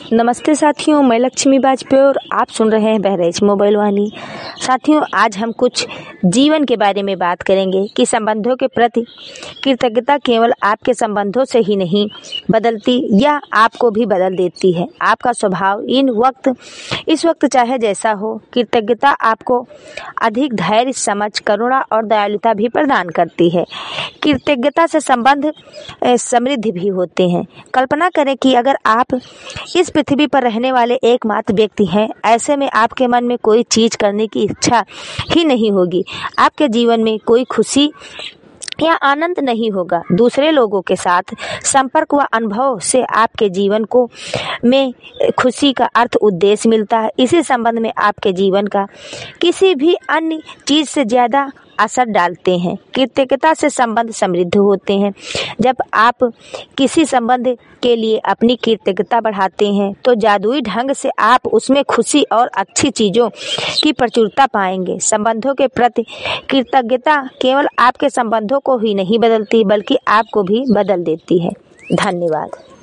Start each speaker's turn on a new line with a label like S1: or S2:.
S1: नमस्ते साथियों, मैं लक्ष्मी वाजपेयी और आप सुन रहे हैं बहरेज मोबाइल वाणी। साथियों, आज हम कुछ जीवन के बारे में बात करेंगे कि संबंधों के प्रति कृतज्ञता केवल आपके संबंधों से ही नहीं बदलती, यह आपको भी बदल देती है। आपका स्वभाव इस वक्त चाहे जैसा हो, कृतज्ञता आपको अधिक धैर्य, समझ, करुणा और दयालुता भी प्रदान करती है। कृतज्ञता से संबंध समृद्ध भी होते हैं। कल्पना करें कि अगर आप इस पृथ्वी पर रहने वाले एकमात्र व्यक्ति हैं, ऐसे में आपके मन में कोई चीज करने की इच्छा ही नहीं होगी। आपके जीवन में कोई खुशी या आनंद नहीं होगा। दूसरे लोगों के साथ संपर्क व अनुभव से आपके जीवन को में खुशी का अर्थ उद्देश्य मिलता है। इसी संबंध में आपके जीवन का किसी भी अन्य चीज से ज्यादा असर डालते हैं। कृतज्ञता से संबंध समृद्ध होते हैं। जब आप किसी संबंध के लिए अपनी कृतज्ञता बढ़ाते हैं तो जादुई ढंग से आप उसमें खुशी और अच्छी चीजों की प्रचुरता पाएंगे। संबंधों के प्रति कृतज्ञता केवल आपके संबंधों को ही नहीं बदलती, बल्कि आपको भी बदल देती है। धन्यवाद।